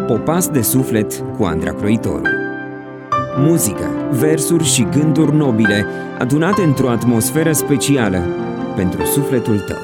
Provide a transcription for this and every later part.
Popas de suflet cu Andra Croitoru. Muzică, versuri și gânduri nobile adunate într-o atmosferă specială pentru sufletul tău.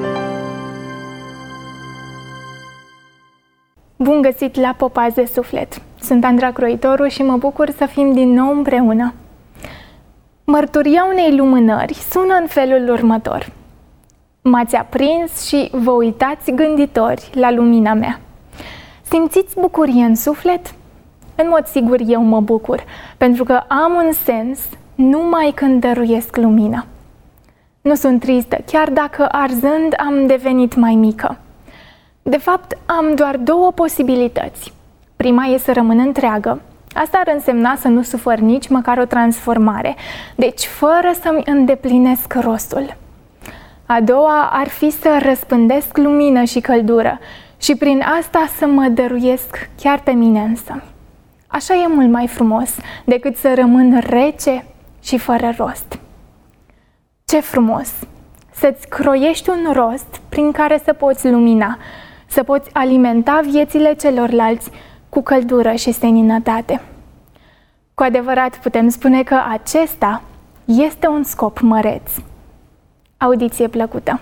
Bun găsit la Popas de suflet! Sunt Andra Croitoru și mă bucur să fim din nou împreună. Mărturia unei lumânări sună în felul următor. M-ați aprins și vă uitați gânditori la lumina mea. Simțiți bucurie în suflet? În mod sigur eu mă bucur, pentru că am un sens numai când dăruiesc lumina. Nu sunt tristă, chiar dacă arzând am devenit mai mică. De fapt, am doar două posibilități. Prima e să rămân întreagă. Asta ar însemna să nu sufăr nici măcar o transformare, deci fără să-mi îndeplinesc rostul. A doua ar fi să răspândesc lumină și căldură și prin asta să mă dăruiesc chiar pe mine însă. Așa e mult mai frumos decât să rămân rece și fără rost. Ce frumos! Să-ți croiești un rost prin care să poți lumina, să poți alimenta viețile celorlalți cu căldură și seninătate. Cu adevărat putem spune că acesta este un scop măreț. Audiție plăcută!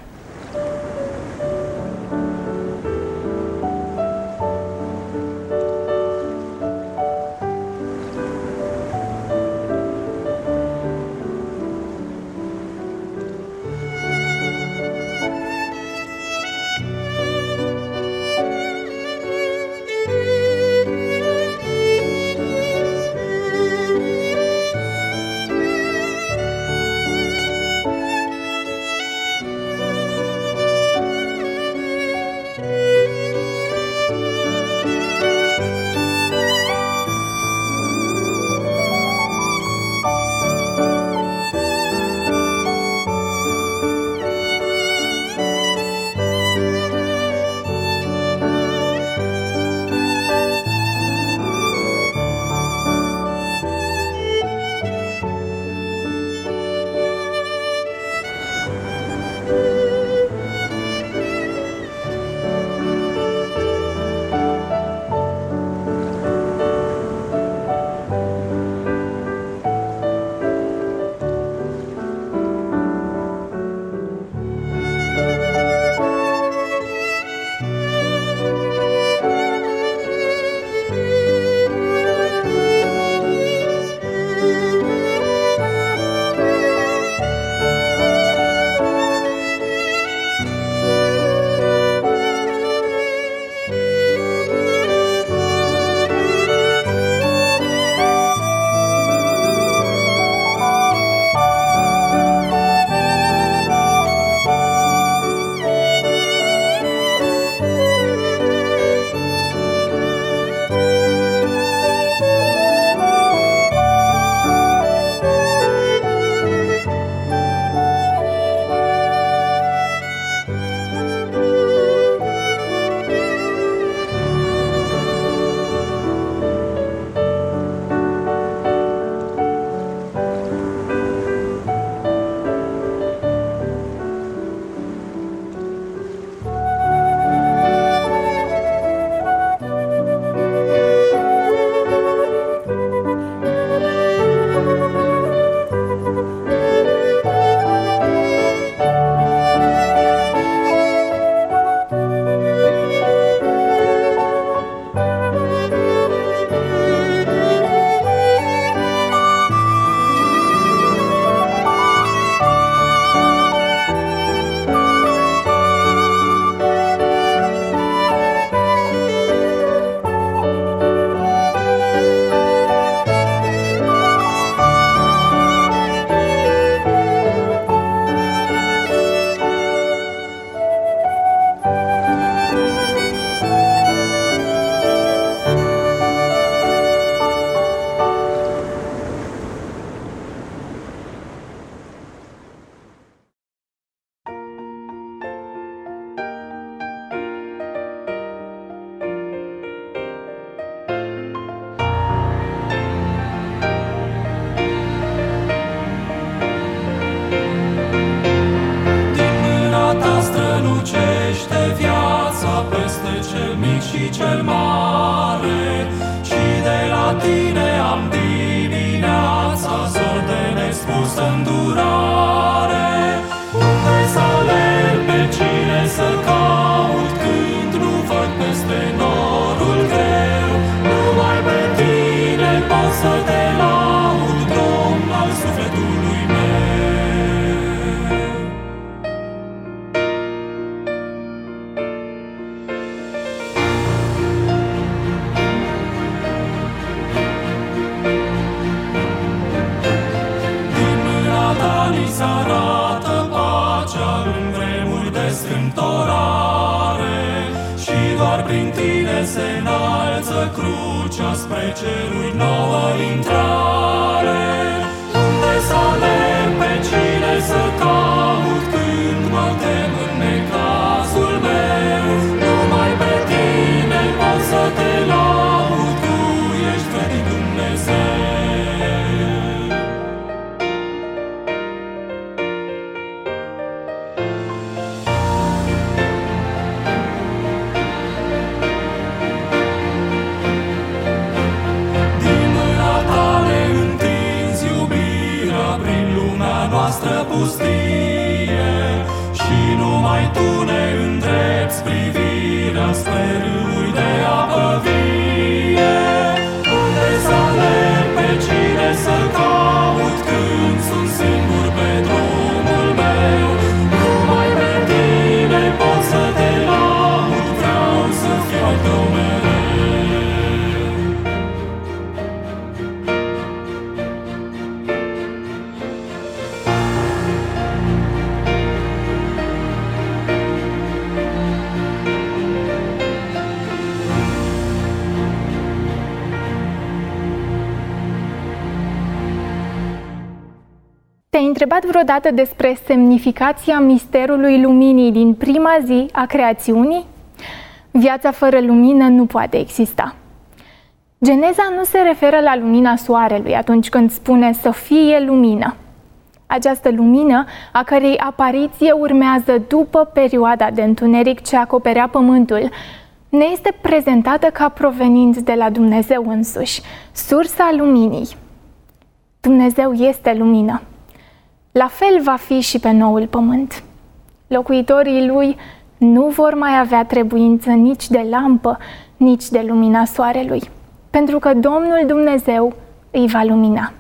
înălță crucea spre ceruri, nouă intrare. Unde să aleg, pe cine să caut, când mă tem în necazul meu? Numai pe tine pot să te laud, tu ești vrednic Dumnezeu. Noastră pustie și numai Tu ne îndrepți privirea spre râuri de apă vie. Unde să aleg, pe cine să caut, când sunt singur pe drumul meu? Numai pe Tine pot să te laud, vreau să fiu al Tău mereu. Te-ai întrebat vreodată despre semnificația misterului luminii din prima zi a creațiunii? Viața fără lumină nu poate exista. Geneza nu se referă la lumina soarelui atunci când spune să fie lumină. Această lumină, a cărei apariție urmează după perioada de întuneric ce acoperea pământul, ne este prezentată ca provenind de la Dumnezeu însuși, sursa luminii. Dumnezeu este lumină. La fel va fi și pe noul pământ. Locuitorii lui nu vor mai avea trebuință nici de lampă, nici de lumina soarelui, pentru că Domnul Dumnezeu îi va lumina.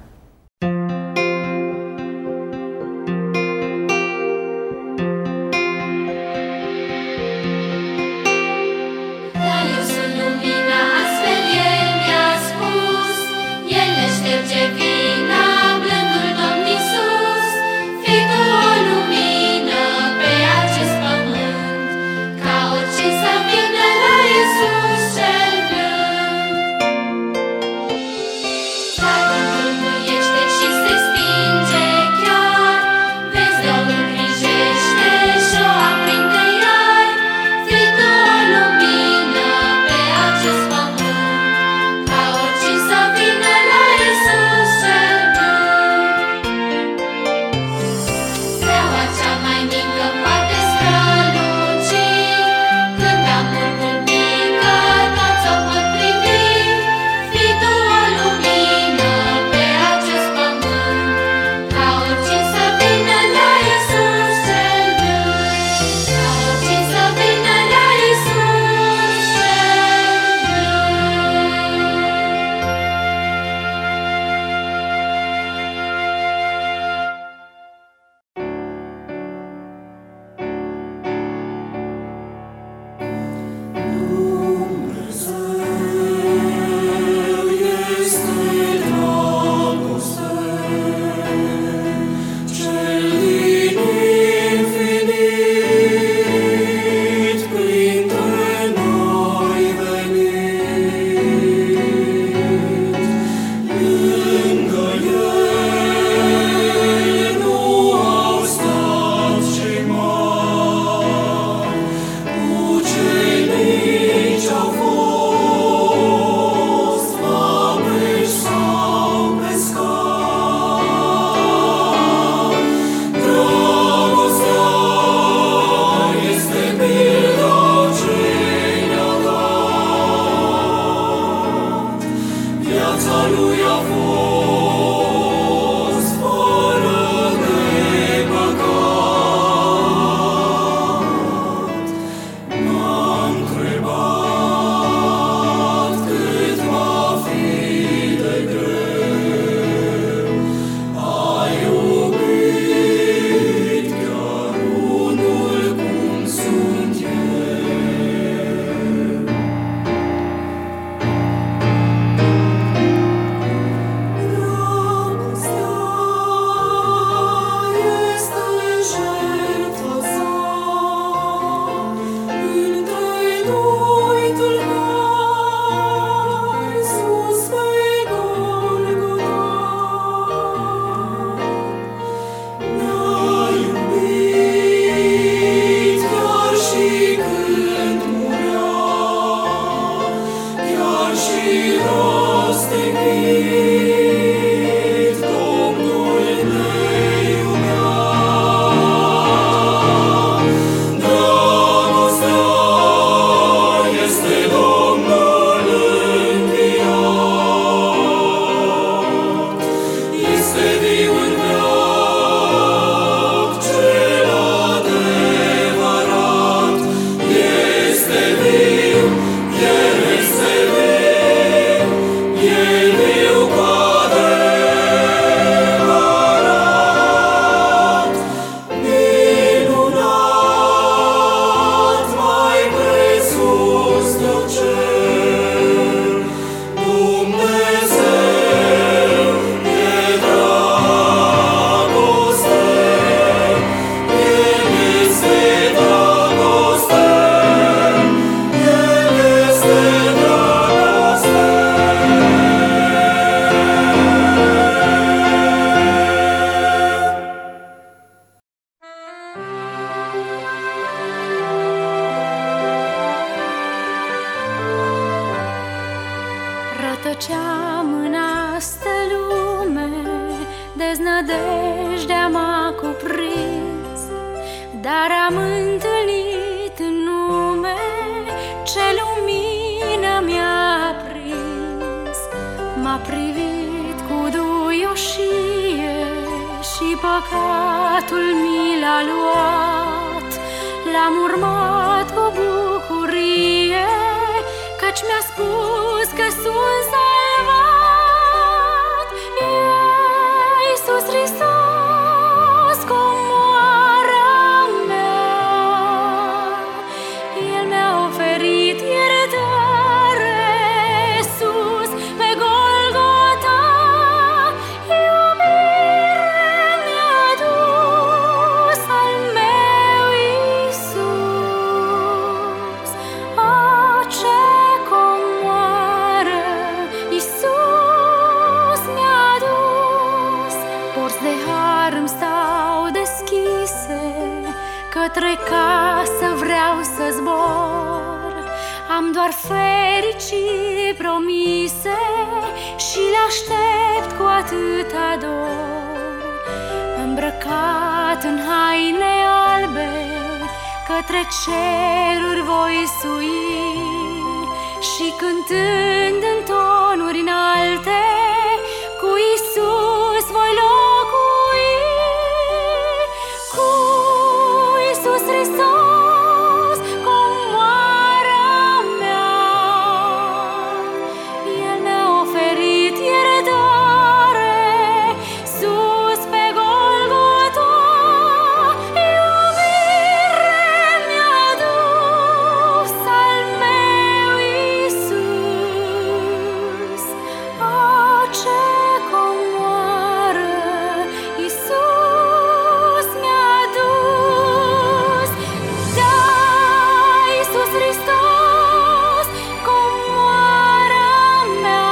Rătăceam în astă lume, deznădejdea m-a cuprins, dar am întâlnit în nume ce lumină mi-a prins. M-a privit cu duioșie și păcatul mi l-a luat. L-am urmat cu bucurie, căci mi-a spus că sunt salvat. Iisus Hristos, comoara mea, El mi-a oferit iertare sus pe Golgota. Iubire mi-a dus al meu Iisus. Ce comoară Iisus mi-a dus. Porți de har îmi stau deschise, către casă vreau să zbor. Am doar fericiri promise și le-aștept cu atâta dor. Îmbrăcat în haine albe, către ceruri voi sui și cântând în tonuri înalte, cu Iisus voi locui. Cu Iisus Hristos, comoara mea, El mi-a oferit iertare sus pe Golgota. Iubire mi-a dus al meu Iisus. Ce comoară Iisus mi-a dus. Da, Iisus Hristos, comoara mea,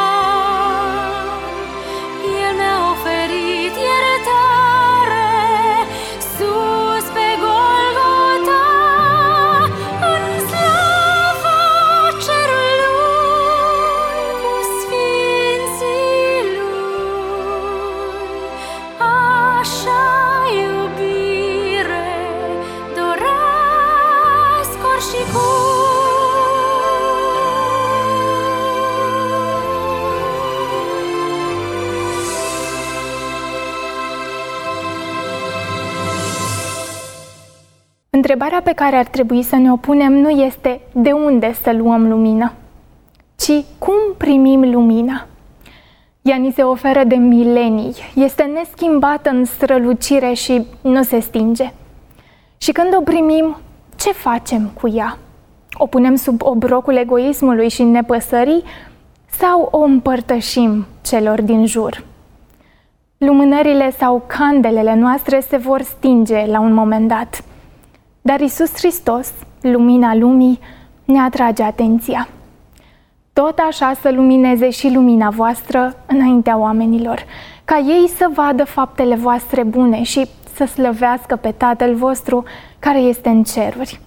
El mi-a oferit iertare sus pe Golgota. În slava cerului cu sfinții Lui, așa iubire doresc oricui. Întrebarea pe care ar trebui să ne o punem nu este de unde să luăm lumină, ci cum primim lumina. Ea ni se oferă de milenii, este neschimbată în strălucire și nu se stinge. Și când o primim, ce facem cu ea? O punem sub obrocul egoismului și nepăsării sau o împărtășim celor din jur? Lumânările sau candelele noastre se vor stinge la un moment dat, dar Iisus Hristos, lumina lumii, ne atrage atenția. Tot așa să lumineze și lumina voastră înaintea oamenilor, ca ei să vadă faptele voastre bune și să slăvească pe Tatăl vostru care este în ceruri.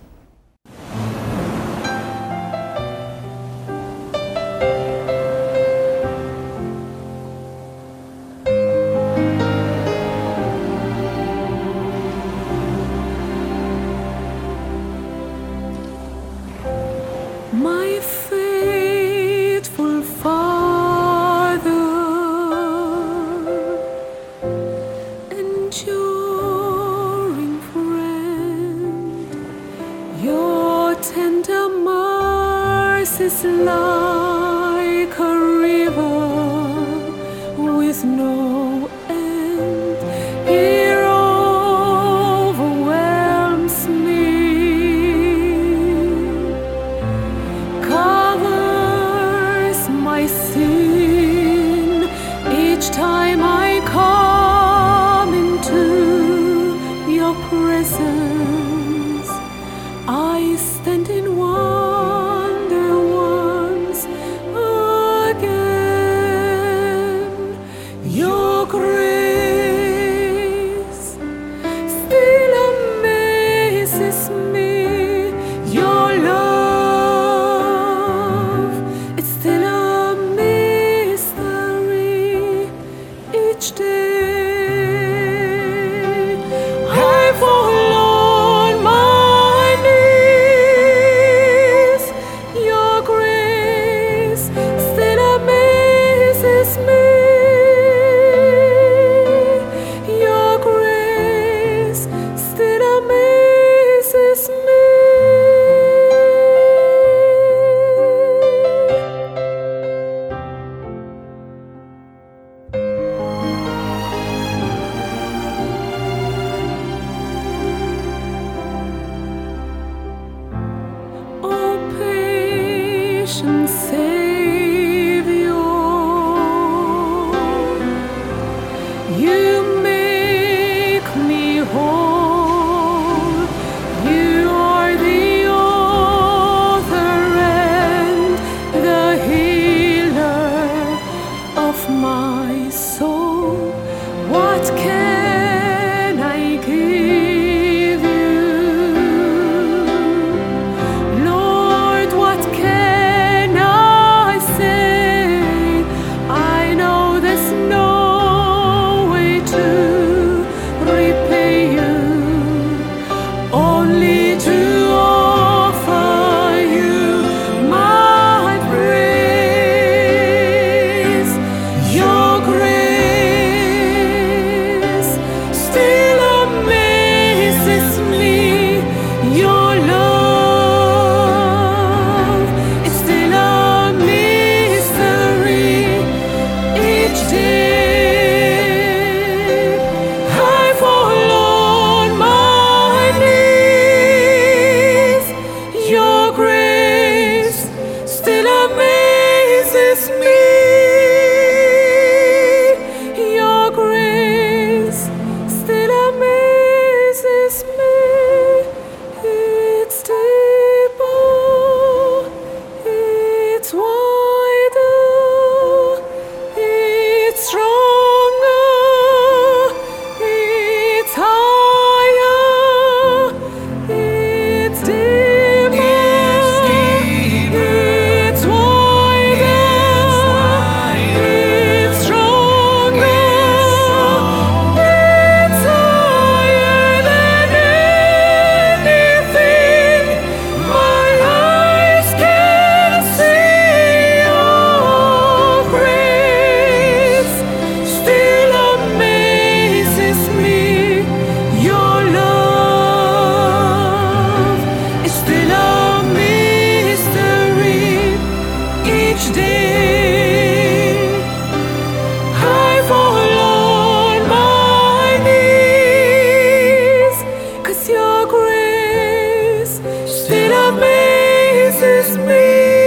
I fall on my knees, 'cause your grace still amazes me.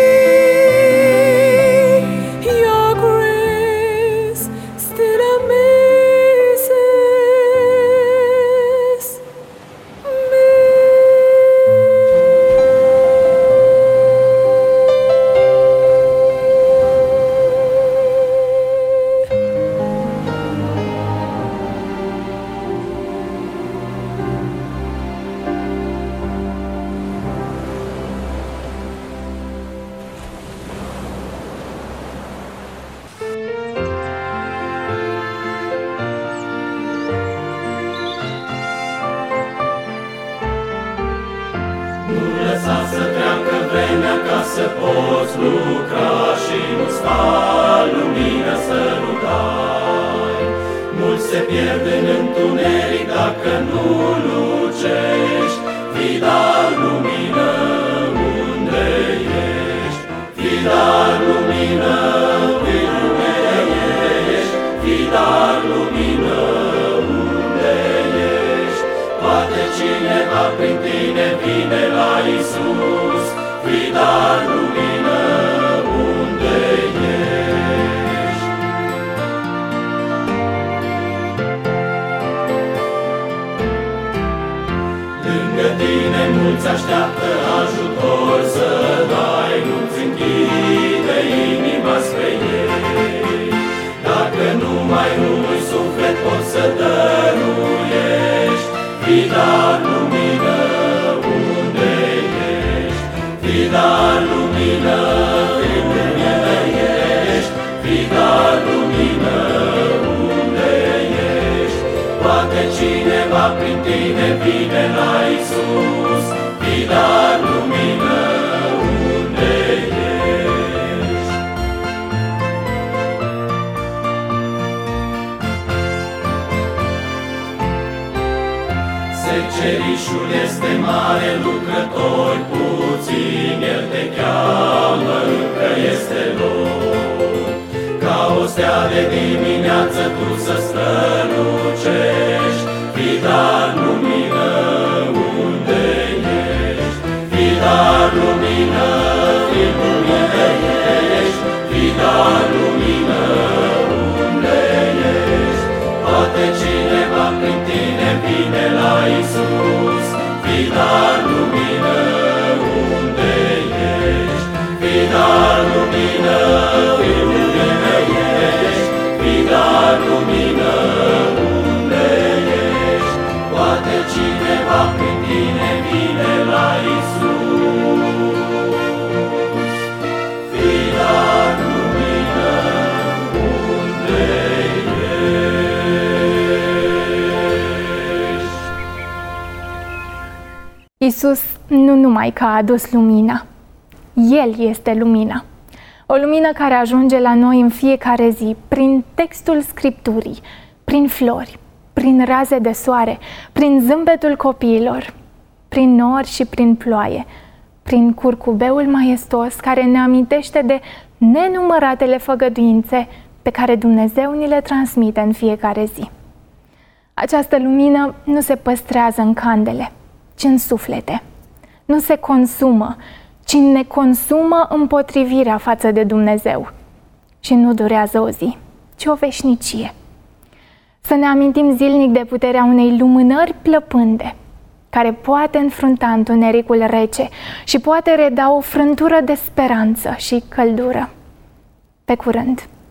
Your grace still amazes me. Nu lăsa să treacă vremea ca să poți lucra și nu-ți fa lumină să nu dai. Mulți se pierd în întuneric dacă nu lucești. Fii dar lumină unde ești. Fii dar lumină unde ești. Fii dar lumină unde ești. Poate cineva prin tine vine la Iisus. Fii dar lumină unde ești. Lângă tine mulți așteaptă ajutor să dai. Nu-ți închide inima spre ei. Dacă numai unui suflet poți să dăruiești. Fii dar lumină unde ești. Fii dar lumină unde ești. Fii dar lumină unde ești. Poate cineva prin tine vine la Iisus. Fii dar lumină unde ești. Secerișul este mare, lucrători puțini, El te cheamă, încă este loc. Ca o stea de dimineață tu să strălucești. Fii dar lumină unde ești. Fii dar lumină unde ești. Fii dar lumină unde ești. Poate cineva prin tine vine la Iisus. Fii dar lumină unde ești. Fii dar lumină unde ești. Fii dar lumină unde ești. Poate cineva prin tine vine la Iisus. Fii dar lumină unde ești. Iisus nu numai că a adus lumina, El este lumina. O lumină care ajunge la noi în fiecare zi, prin textul Scripturii, prin flori, prin raze de soare, prin zâmbetul copiilor, prin nori și prin ploaie, prin curcubeul maestos care ne amintește de nenumăratele făgăduințe pe care Dumnezeu ni le transmite în fiecare zi. Această lumină nu se păstrează în candele, ci în suflete. Nu se consumă, ci ne consumă împotrivirea față de Dumnezeu. Și nu durează o zi, ci o veșnicie. Să ne amintim zilnic de puterea unei lumânări plăpânde, care poate înfrunta întunericul rece și poate reda o frântură de speranță și căldură. Pe curând!